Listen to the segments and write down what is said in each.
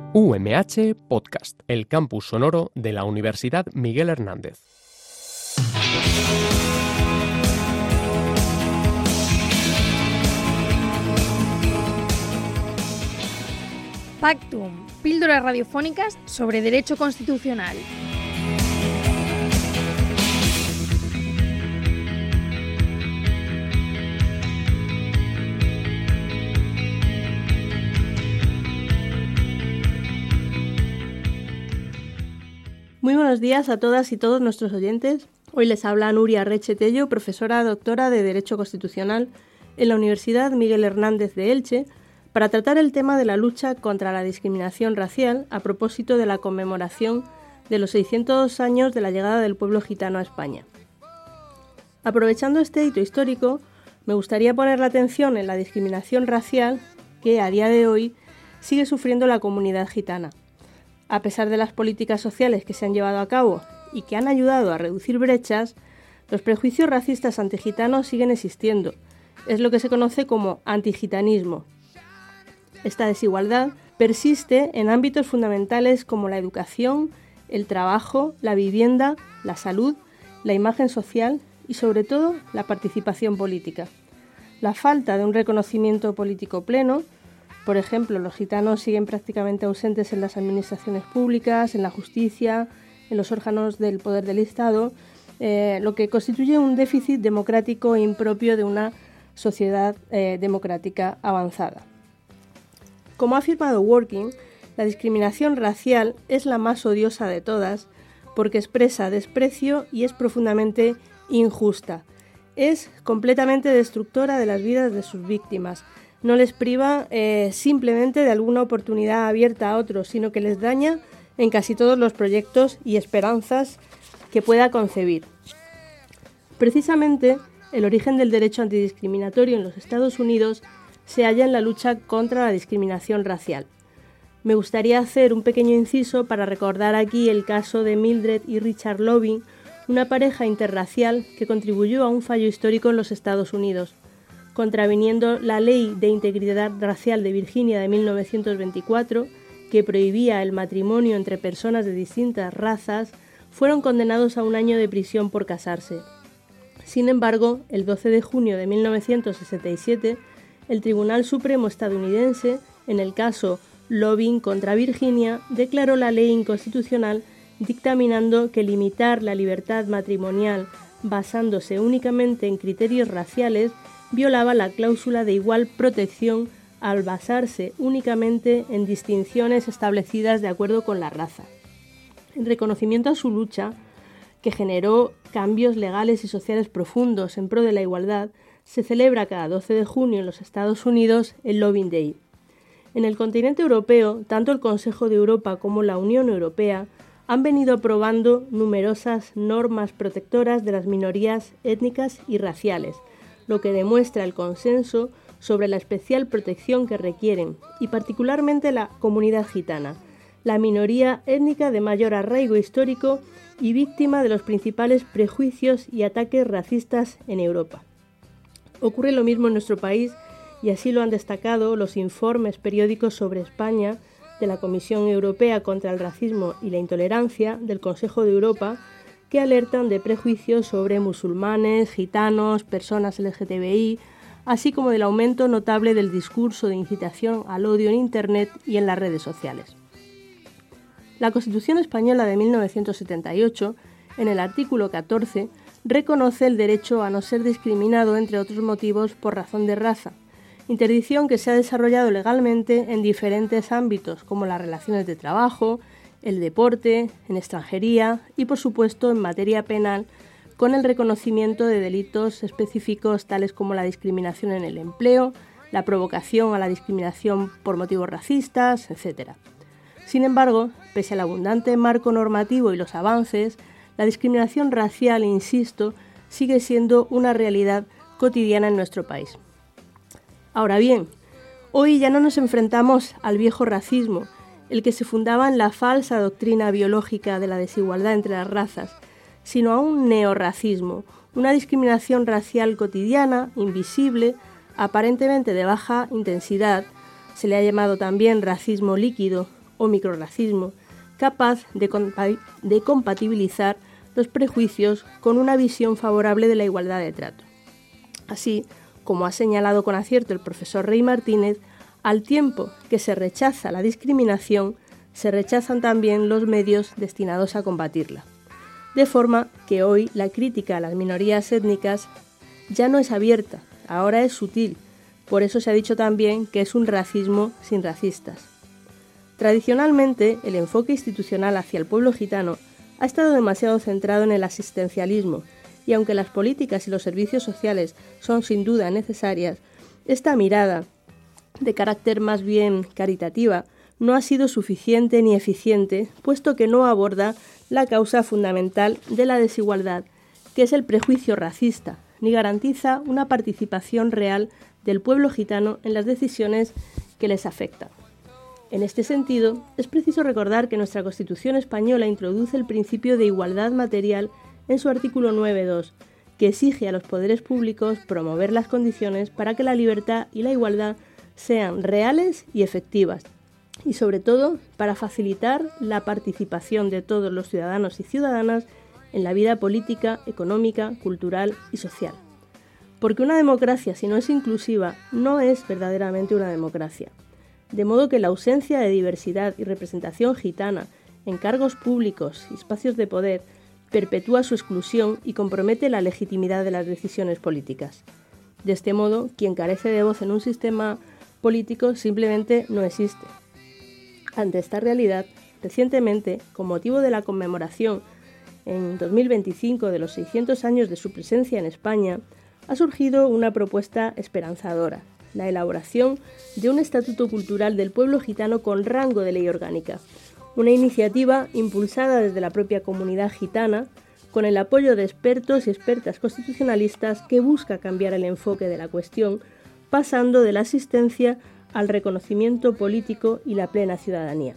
UMH Podcast, el campus sonoro de la Universidad Miguel Hernández. Pactum, píldoras radiofónicas sobre derecho constitucional. Muy buenos días a todas y todos nuestros oyentes. Hoy les habla Nuria Reche-Tello, profesora doctora de Derecho Constitucional en la Universidad Miguel Hernández de Elche, para tratar el tema de la lucha contra la discriminación racial a propósito de la conmemoración de los 600 años de la llegada del pueblo gitano a España. Aprovechando este hito histórico, me gustaría poner la atención en la discriminación racial que a día de hoy sigue sufriendo la comunidad gitana. A pesar de las políticas sociales que se han llevado a cabo y que han ayudado a reducir brechas, los prejuicios racistas antigitanos siguen existiendo. Es lo que se conoce como antigitanismo. Esta desigualdad persiste en ámbitos fundamentales como la educación, el trabajo, la vivienda, la salud, la imagen social y, sobre todo, la participación política. La falta de un reconocimiento político pleno. Por ejemplo, los gitanos siguen prácticamente ausentes en las administraciones públicas, en la justicia, en los órganos del poder del Estado, lo que constituye un déficit democrático impropio de una sociedad democrática avanzada. Como ha afirmado Working, la discriminación racial es la más odiosa de todas porque expresa desprecio y es profundamente injusta. Es completamente destructora de las vidas de sus víctimas. No les priva simplemente de alguna oportunidad abierta a otros, sino que les daña en casi todos los proyectos y esperanzas que pueda concebir. Precisamente, el origen del derecho antidiscriminatorio en los Estados Unidos se halla en la lucha contra la discriminación racial. Me gustaría hacer un pequeño inciso para recordar aquí el caso de Mildred y Richard Loving, una pareja interracial que contribuyó a un fallo histórico en los Estados Unidos. Contraviniendo la Ley de Integridad Racial de Virginia de 1924, que prohibía el matrimonio entre personas de distintas razas, fueron condenados a 1 año de prisión por casarse. Sin embargo, el 12 de junio de 1967, el Tribunal Supremo estadounidense, en el caso Loving contra Virginia, declaró la ley inconstitucional, dictaminando que limitar la libertad matrimonial basándose únicamente en criterios raciales violaba la cláusula de igual protección al basarse únicamente en distinciones establecidas de acuerdo con la raza. En reconocimiento a su lucha, que generó cambios legales y sociales profundos en pro de la igualdad, se celebra cada 12 de junio en los Estados Unidos el Loving Day. En el continente europeo, tanto el Consejo de Europa como la Unión Europea han venido aprobando numerosas normas protectoras de las minorías étnicas y raciales, lo que demuestra el consenso sobre la especial protección que requieren, y particularmente la comunidad gitana, la minoría étnica de mayor arraigo histórico y víctima de los principales prejuicios y ataques racistas en Europa. Ocurre lo mismo en nuestro país, y así lo han destacado los informes periódicos sobre España de la Comisión Europea contra el Racismo y la Intolerancia del Consejo de Europa, que alertan de prejuicios sobre musulmanes, gitanos, personas LGTBI, así como del aumento notable del discurso de incitación al odio en Internet y en las redes sociales. La Constitución Española de 1978, en el artículo 14, reconoce el derecho a no ser discriminado, entre otros motivos, por razón de raza, interdicción que se ha desarrollado legalmente en diferentes ámbitos, como las relaciones de trabajo, el deporte, en extranjería y, por supuesto, en materia penal, con el reconocimiento de delitos específicos tales como la discriminación en el empleo, la provocación a la discriminación por motivos racistas, etc. Sin embargo, pese al abundante marco normativo y los avances, la discriminación racial, insisto, sigue siendo una realidad cotidiana en nuestro país. Ahora bien, hoy ya no nos enfrentamos al viejo racismo, el que se fundaba en la falsa doctrina biológica de la desigualdad entre las razas, sino a un neorracismo, una discriminación racial cotidiana, invisible, aparentemente de baja intensidad, se le ha llamado también racismo líquido, o microrracismo, capaz de compatibilizar los prejuicios con una visión favorable de la igualdad de trato. Así, como ha señalado con acierto el profesor Rey Martínez, al tiempo que se rechaza la discriminación, se rechazan también los medios destinados a combatirla. De forma que hoy la crítica a las minorías étnicas ya no es abierta, ahora es sutil. Por eso se ha dicho también que es un racismo sin racistas. Tradicionalmente, el enfoque institucional hacia el pueblo gitano ha estado demasiado centrado en el asistencialismo, y aunque las políticas y los servicios sociales son sin duda necesarias, esta mirada, de carácter más bien caritativa, no ha sido suficiente ni eficiente, puesto que no aborda la causa fundamental de la desigualdad, que es el prejuicio racista, ni garantiza una participación real del pueblo gitano en las decisiones que les afectan. En este sentido, es preciso recordar que nuestra Constitución española introduce el principio de igualdad material en su artículo 9.2, que exige a los poderes públicos promover las condiciones para que la libertad y la igualdad sean reales y efectivas, y sobre todo para facilitar la participación de todos los ciudadanos y ciudadanas en la vida política, económica, cultural y social. Porque una democracia, si no es inclusiva, no es verdaderamente una democracia. De modo que la ausencia de diversidad y representación gitana en cargos públicos y espacios de poder perpetúa su exclusión y compromete la legitimidad de las decisiones políticas. De este modo, quien carece de voz en un sistema político simplemente no existe. Ante esta realidad, recientemente, con motivo de la conmemoración en 2025 de los 600 años de su presencia en España, ha surgido una propuesta esperanzadora, la elaboración de un estatuto cultural del pueblo gitano con rango de ley orgánica, una iniciativa impulsada desde la propia comunidad gitana, con el apoyo de expertos y expertas constitucionalistas que busca cambiar el enfoque de la cuestión, pasando de la asistencia al reconocimiento político y la plena ciudadanía.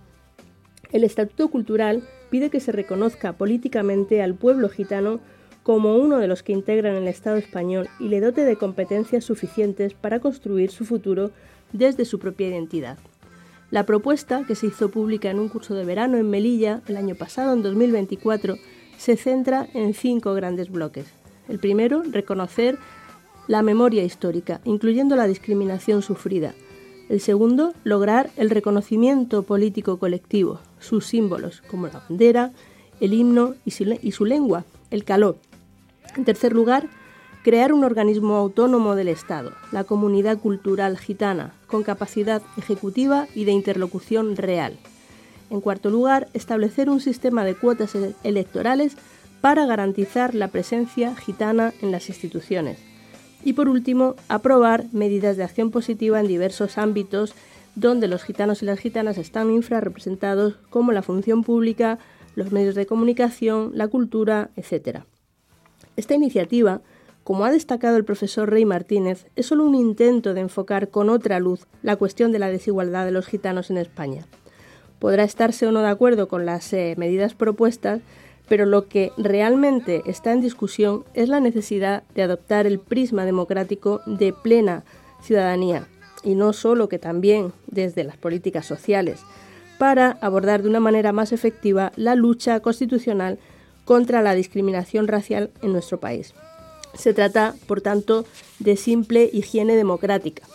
El Estatuto Cultural pide que se reconozca políticamente al pueblo gitano como uno de los que integran el Estado español y le dote de competencias suficientes para construir su futuro desde su propia identidad. La propuesta, que se hizo pública en un curso de verano en Melilla el año pasado, en 2024, se centra en 5 grandes bloques. El primero, reconocer la memoria histórica, incluyendo la discriminación sufrida. El segundo, lograr el reconocimiento político colectivo, sus símbolos, como la bandera, el himno y su lengua, el caló. En tercer lugar, crear un organismo autónomo del Estado, la Comunidad Cultural Gitana, con capacidad ejecutiva y de interlocución real. En cuarto lugar, establecer un sistema de cuotas electorales para garantizar la presencia gitana en las instituciones. Y por último, aprobar medidas de acción positiva en diversos ámbitos donde los gitanos y las gitanas están infrarrepresentados, como la función pública, los medios de comunicación, la cultura, etc. Esta iniciativa, como ha destacado el profesor Rey Martínez, es solo un intento de enfocar con otra luz la cuestión de la desigualdad de los gitanos en España. Podrá estarse o no de acuerdo con las medidas propuestas, pero lo que realmente está en discusión es la necesidad de adoptar el prisma democrático de plena ciudadanía, y no solo, que también desde las políticas sociales, para abordar de una manera más efectiva la lucha constitucional contra la discriminación racial en nuestro país. Se trata, por tanto, de simple higiene democrática.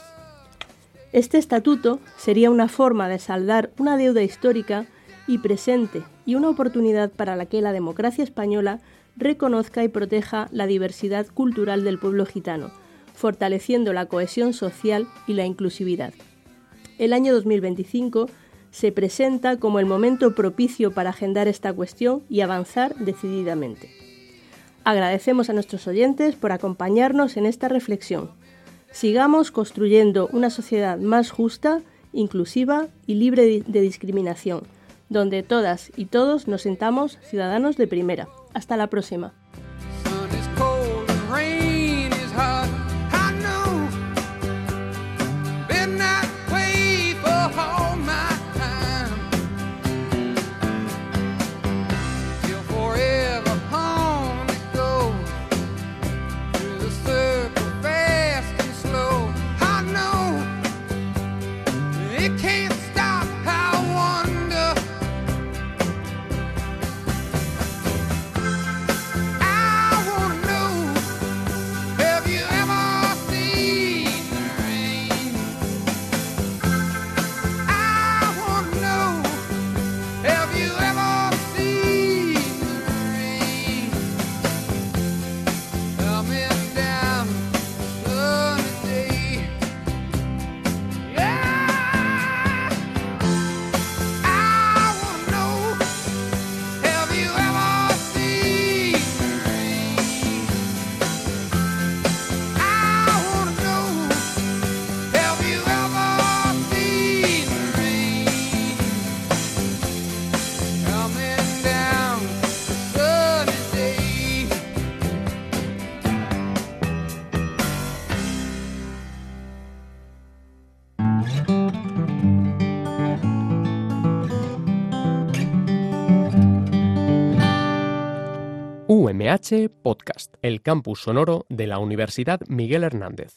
Este estatuto sería una forma de saldar una deuda histórica y presente y una oportunidad para la que la democracia española reconozca y proteja la diversidad cultural del pueblo gitano, fortaleciendo la cohesión social y la inclusividad. El año 2025 se presenta como el momento propicio para agendar esta cuestión y avanzar decididamente. Agradecemos a nuestros oyentes por acompañarnos en esta reflexión. Sigamos construyendo una sociedad más justa, inclusiva y libre de discriminación, donde todas y todos nos sintamos ciudadanos de primera. Hasta la próxima. It can't stop how one UMH Podcast, el campus sonoro de la Universidad Miguel Hernández.